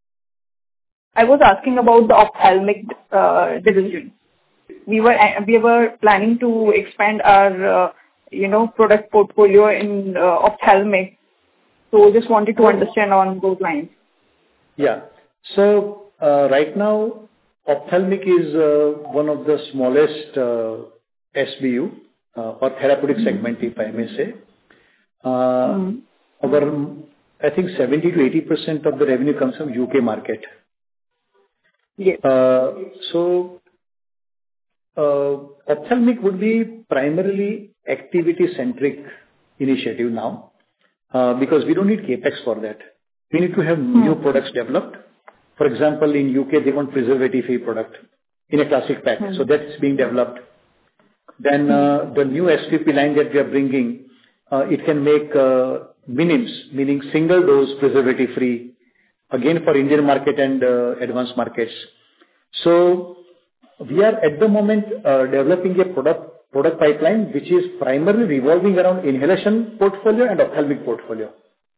I was asking about the ophthalmic uh, division. We were we were planning to expand our, uh, you know, product portfolio in uh, ophthalmic. So just wanted to understand on those lines. Yeah. So, uh, right now, ophthalmic is uh, one of the smallest uh, S B U uh, or therapeutic segment, if I may say. Uh, mm. Our, I think seventy to eighty percent of the revenue comes from U K market. Yes. Uh, so, uh, ophthalmic would be primarily activity-centric initiative now, uh, because we don't need capex for that. We need to have mm. new products developed. For example, in U K, they want preservative-free product in a classic pack. Mm. So that's being developed. Then uh, the new S V P line that we are bringing, uh, it can make uh, minims, meaning single dose preservative-free, again for Indian market and uh, advanced markets. So we are at the moment uh, developing a product product pipeline which is primarily revolving around inhalation portfolio and ophthalmic portfolio.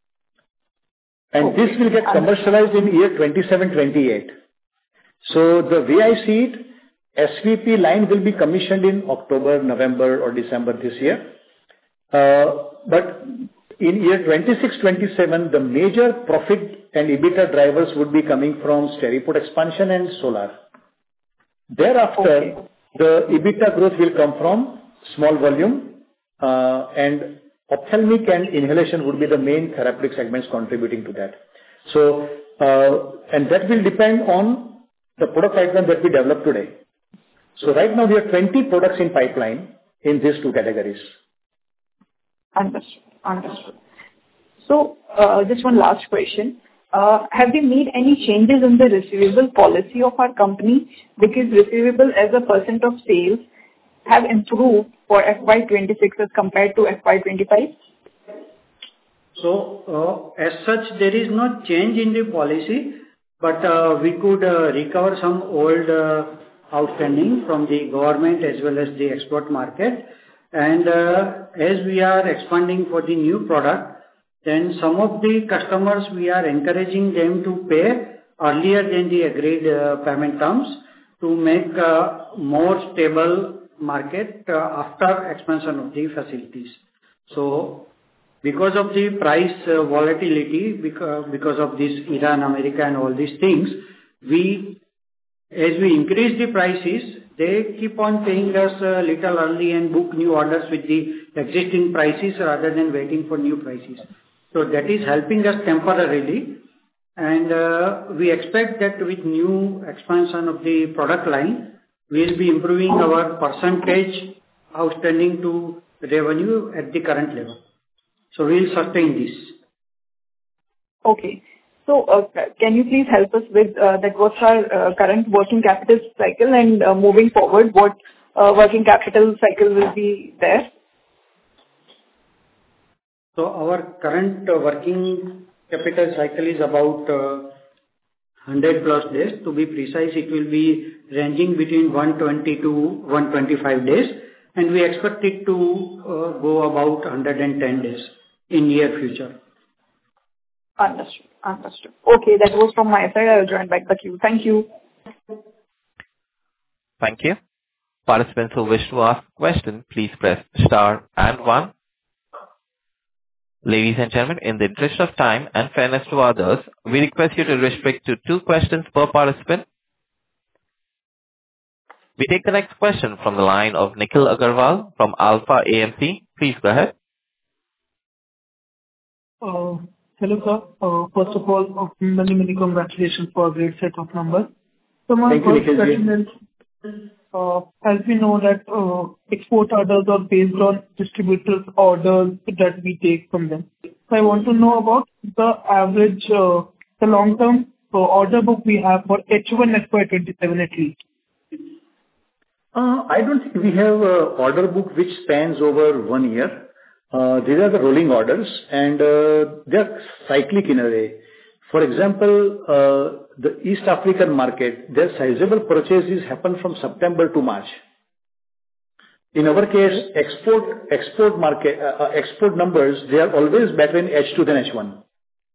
And okay. This will get commercialized in year twenty-seven twenty-eight. So the way I see it, S V P line will be commissioned in October, November or December this year. Uh, but in year twenty-six twenty-seven, the major profit and EBITDA drivers would be coming from Steripod expansion and solar. Thereafter, okay. the EBITDA growth will come from small volume uh, and ophthalmic and inhalation would be the main therapeutic segments contributing to that. So, uh, and that will depend on the product pipeline that we develop today. So right now we have twenty products in pipeline in these two categories. Understood. Understood. So, uh, just one last question. Uh, have we made any changes in the receivable policy of our company? Because receivable as a percent of sales have improved for F Y twenty-six as compared to F Y twenty-five? So, uh, as such, there is no change in the policy, but uh, we could uh, recover some old uh, outstanding from the government as well as the export market. And uh, as we are expanding for the new product, then some of the customers, we are encouraging them to pay earlier than the agreed uh, payment terms to make uh, more stable market uh, after expansion of the facilities. So, because of the price uh, volatility, because, because of this Iran, America and all these things, we, as we increase the prices, they keep on paying us a little early and book new orders with the existing prices rather than waiting for new prices. So that is helping us temporarily, and uh, we expect that with new expansion of the product line, we will be improving our percentage outstanding to revenue at the current level. So we will sustain this. Okay. So uh, can you please help us with uh, that what's our uh, current working capital cycle, and uh, moving forward, what uh, working capital cycle will be there? So our current uh, working capital cycle is about uh, one hundred plus days. To be precise, it will be ranging between one hundred twenty to one hundred twenty-five days. and we expect it to uh, go about one hundred ten days in near future. Understood. Understood. Okay, that was from my side. I'll join back the queue. Thank you. Thank you. Participants who wish to ask a question, please press star and one. Ladies and gentlemen, in the interest of time and fairness to others, we request you to restrict to two questions per participant. We take the next question from the line of Nikhil Agarwal from Alpha A M C. Please go ahead. Uh, Hello, sir. Uh, First of all, uh, many, many congratulations for a great set of numbers. So my Thank you, first Nikhil. question is, uh, as we know that uh, export orders are based on distributors' orders that we take from them. So I want to know about the average, uh, the long-term uh, order book we have for H one F Y twenty-seven at least. Uh, I don't think we have a order book which spans over one year. Uh, These are the rolling orders, and uh, they're cyclic in a way. For example, uh, the East African market, their sizable purchases happen from September to March. In our case, export export market uh, uh, export numbers, they are always better in H two than H one.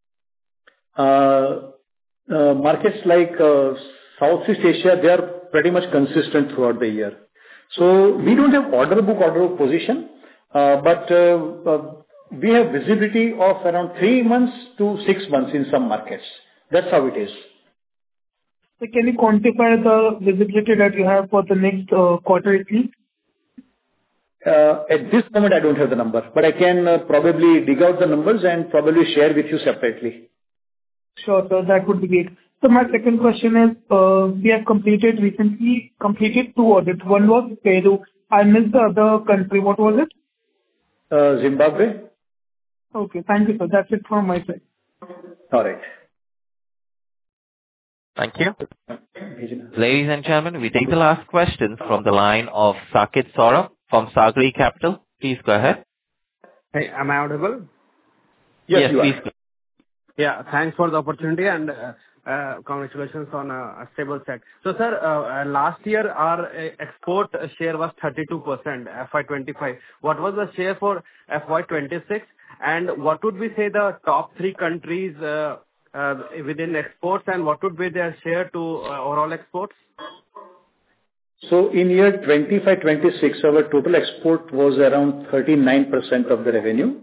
Uh, uh, Markets like uh, Southeast Asia, they are pretty much consistent throughout the year. So we don't have order book, order book position, uh, but uh, uh, we have visibility of around three months to six months in some markets. That's how it is. So can you quantify the visibility that you have for the next uh, quarter at least? Uh, At this moment, I don't have the number, but I can uh, probably dig out the numbers and probably share with you separately. Sure, sir. That would be great. So my second question is, uh, we have completed recently completed two audits. One was Peru. I missed the other country. What was it? Uh, Zimbabwe? Okay, thank you, sir. That's it from my side. All right. Thank you. Ladies and gentlemen, we take the last question from the line of Saket Saurabh from Sagri Capital. Please go ahead. Hey, am I audible? Yes, Yes, you please. are. Go. Yeah, thanks for the opportunity and uh, uh, congratulations on a, a stable set. So, sir, uh, uh, last year our uh, export share was thirty-two percent F Y twenty-five. What was the share for F Y twenty-six? And what would we say the top three countries uh, uh, within exports, and what would be their share to uh, overall exports? So in year twenty-five twenty-six, our total export was around thirty-nine percent of the revenue.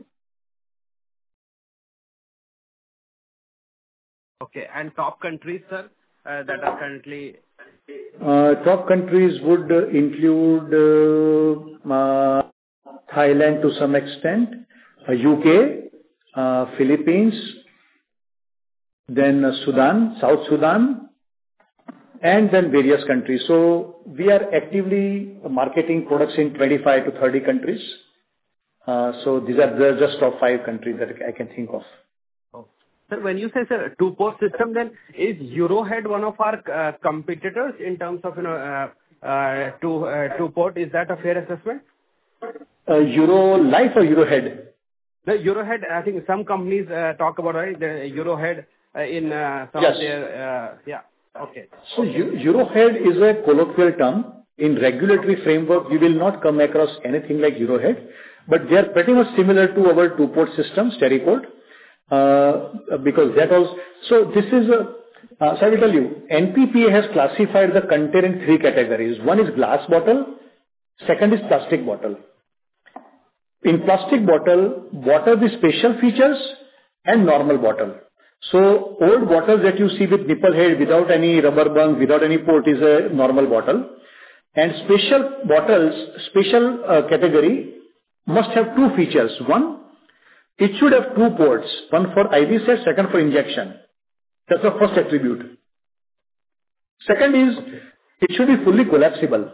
Okay, and top countries, sir, uh, that are currently... Uh, Top countries would uh, include uh, uh, Thailand to some extent, uh, U K, uh, Philippines, then uh, Sudan, South Sudan, and then various countries. So we are actively marketing products in twenty-five to thirty countries. Uh, So these are the just top five countries that I can think of. Sir, when you say, sir, two-port system, then is Eurohead one of our uh, competitors in terms of, you know, uh, uh, two, uh, two-port? Is that a fair assessment? Uh, Eurolife or Eurohead? The Eurohead, I think some companies uh, talk about, right, the Eurohead uh, in uh, some Yes. of their... Uh, yeah, okay. So Eu- Eurohead is a colloquial term. In regulatory framework, you will not come across anything like Eurohead, but they are pretty much similar to our two-port system, Steriport. Uh, because that was... So this is a, uh, so I will tell you, N P P A has classified the container in three categories. One is glass bottle, second is plastic bottle. In plastic bottle, what are the special features and normal bottle? So old bottles that you see with nipple head, without any rubber bung, without any port, is a normal bottle. And special bottles, special uh, category, must have two features. One, it should have two ports, one for I V set, second for injection. That's the first attribute. Second is, it should be fully collapsible,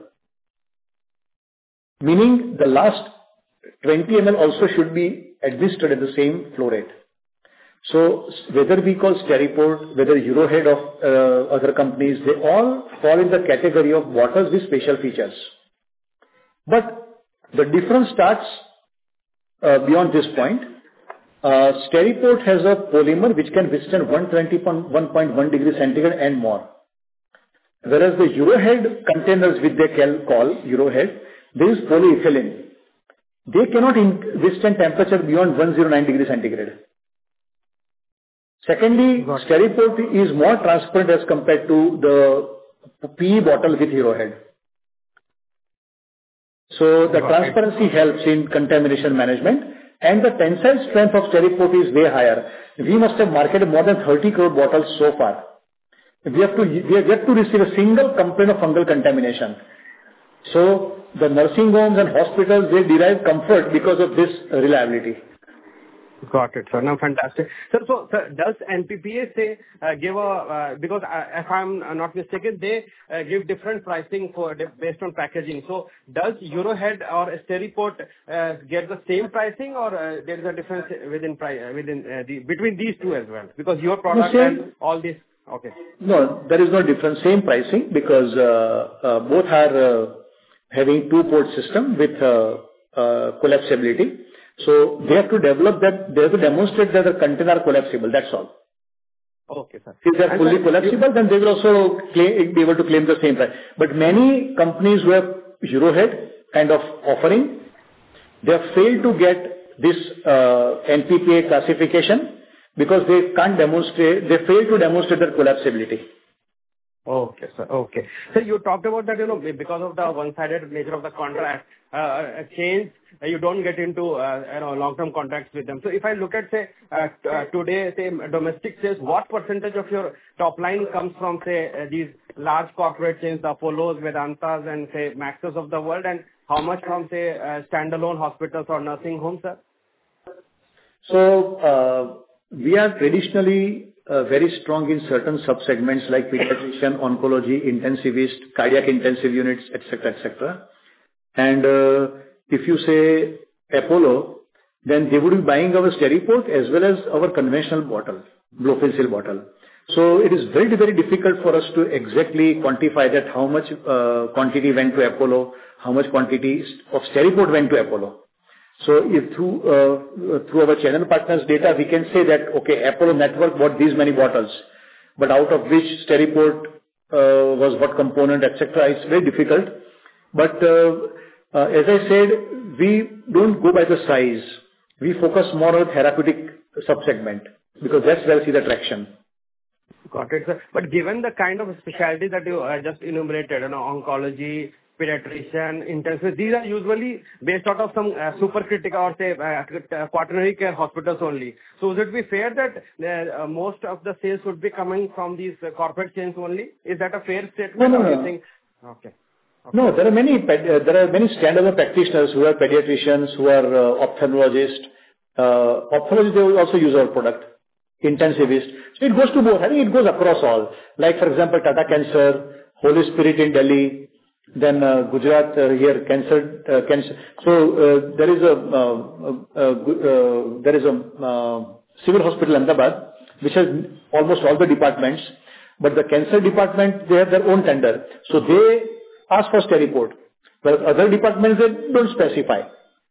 meaning the last twenty milliliters also should be administered at the same flow rate. So whether we call Steriport, whether Eurohead of uh, other companies, they all fall in the category of bottles with special features. But the difference starts uh, beyond this point. Uh, Steriport has a polymer which can withstand one hundred twenty point one degrees centigrade and more. Whereas the Eurohead containers, which they call Eurohead, there is polyethylene. They cannot in- withstand temperature beyond one hundred nine degrees centigrade. Secondly, Steriport is more transparent as compared to the P E bottle with hero head. So the transparency helps in contamination management, and the tensile strength of Steriport is way higher. We must have marketed more than thirty crore bottles so far. We have to, we have yet to receive a single complaint of fungal contamination. So the nursing homes and hospitals, they derive comfort because of this reliability. Got it, sir. No, fantastic. Sir, so sir, does N P P A say uh, give a uh, because uh, if I'm not mistaken, they uh, give different pricing for based on packaging. So does Eurohead or Steriport uh, get the same pricing, or uh, there is a difference within price uh, within uh, the between these two as well? Because your product No, and all this. Okay. No, there is no difference. Same pricing because uh, uh, both are uh, having two-port system with uh, uh, collapsibility. So they have to develop that, they have to demonstrate that the container are collapsible, that's all. Okay, sir. If they are fully collapsible, then they will also claim, be able to claim the same price. But many companies who have Eurohead kind of offering, they have failed to get this uh, N P P A classification because they can't demonstrate, they fail to demonstrate their collapsibility. Okay, sir. Okay. So you talked about that, you know, because of the one-sided nature of the contract, uh, change, uh, you don't get into, uh, you know, long-term contracts with them. So if I look at, say, uh, t- uh, today, say, domestic sales, what percentage of your top line comes from, say, uh, these large corporate chains, the Apollos, Vedantas, and, say, Maxes of the world, and how much from, say, uh, standalone hospitals or nursing homes, sir? So, uh, we are traditionally uh, very strong in certain sub-segments like pediatrician, oncology, intensivist, cardiac intensive units, et cetera, et cetera. And uh, if you say Apollo, then they would be buying our Steriport as well as our conventional bottle, blow-fill-seal bottle. So it is very, very difficult for us to exactly quantify that how much uh, quantity went to Apollo, how much quantity of Steriport went to Apollo. So if through uh, through our channel partners data, we can say that, okay, Apollo network bought these many bottles, but out of which Steriport uh, was what component, et cetera. It's very difficult. But uh, uh, as I said, we don't go by the size. We focus more on therapeutic sub-segment because that's where I see the traction. Got it, sir. But given the kind of specialty that you uh, just enumerated, you know, oncology, pediatrician, intensive, these are usually based out of some uh, supercritical or say uh, quaternary care hospitals only. So would it be fair that uh, most of the sales would be coming from these uh, corporate chains only? Is that a fair statement? No, no, or no. You think? Okay. Okay. No, there are many ped- uh, there are many standalone practitioners who are pediatricians, who are uh, ophthalmologists. Uh, ophthalmologists, they will also use our product, intensivists. So it goes to both. I think it goes across all. Like, for example, Tata Cancer, Holy Spirit in Delhi, then uh, Gujarat uh, here, cancer, uh, cancer. So uh, there is a uh, uh, uh, there is a uh, civil hospital in Ahmedabad, which has almost all the departments, but the cancer department, they have their own tender. So they ask for Steriport, but other departments, they don't specify.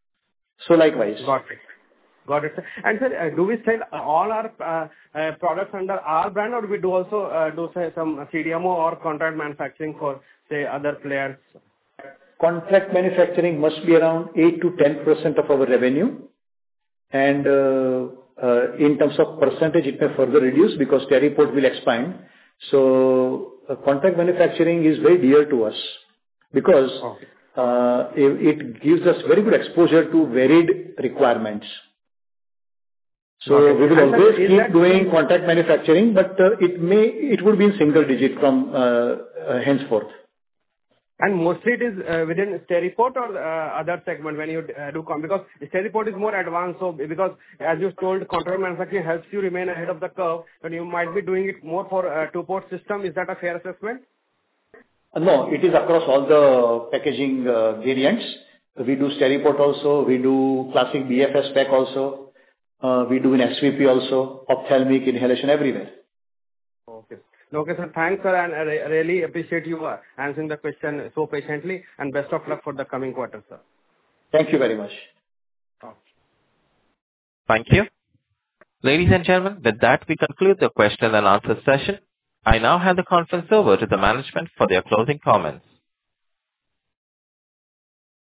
So likewise. Got it. Got it, sir. And sir, uh, do we sell all our uh, uh, products under our brand, or we do also uh, do say some C D M O or contract manufacturing for say other players? Contract manufacturing must be around eight to ten percent of our revenue, and uh, uh, in terms of percentage, it may further reduce because Steriport will expand. So uh, contract manufacturing is very dear to us because okay. uh, it, it gives us very good exposure to varied requirements. So okay. we will and always sir, keep doing contract manufacturing, but uh, it may it would be in single digit from uh, uh, henceforth. And mostly it is uh, within Steriport or uh, other segment when you uh, do com because Steriport is more advanced. So because as you told, contract manufacturing helps you remain ahead of the curve, and you might be doing it more for uh, two-port system. Is that a fair assessment? Uh, no, it is across all the packaging uh, variants. We do Steriport also. We do classic B F S pack also. Uh, we do in S V P also, ophthalmic, inhalation, everywhere. Okay. Okay, sir. Thanks, sir, and I re- really appreciate you uh, answering the question so patiently, and best of luck for the coming quarter, sir. Thank you very much. Okay. Thank you. Ladies and gentlemen, with that, we conclude the question and answer session. I now hand the conference over to the management for their closing comments.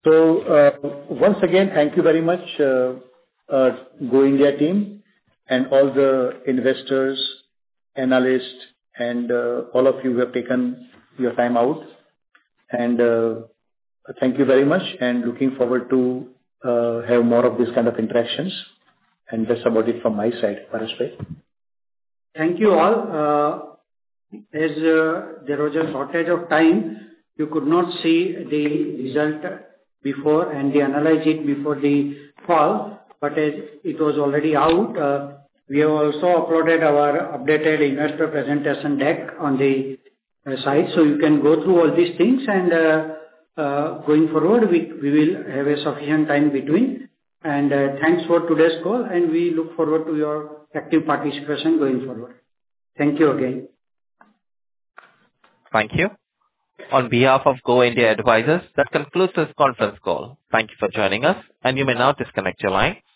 So, uh, once again, thank you very much, uh, uh, Go India team and all the investors, analysts, and uh, all of you who have taken your time out. And uh, thank you very much, and looking forward to uh, have more of this kind of interactions. And that's about it from my side. Paresh bhai. Thank you all. Uh, As uh, there was a shortage of time, you could not see the result before and the analyze it before the call, but as it was already out, uh, we have also uploaded our updated investor presentation deck on the uh, site, so you can go through all these things, and uh, uh, going forward, we, we will have a sufficient time between. And uh, thanks for today's call, and we look forward to your active participation going forward. Thank you again. Thank you. On behalf of Go India Advisors, that concludes this conference call. Thank you for joining us, and you may now disconnect your line.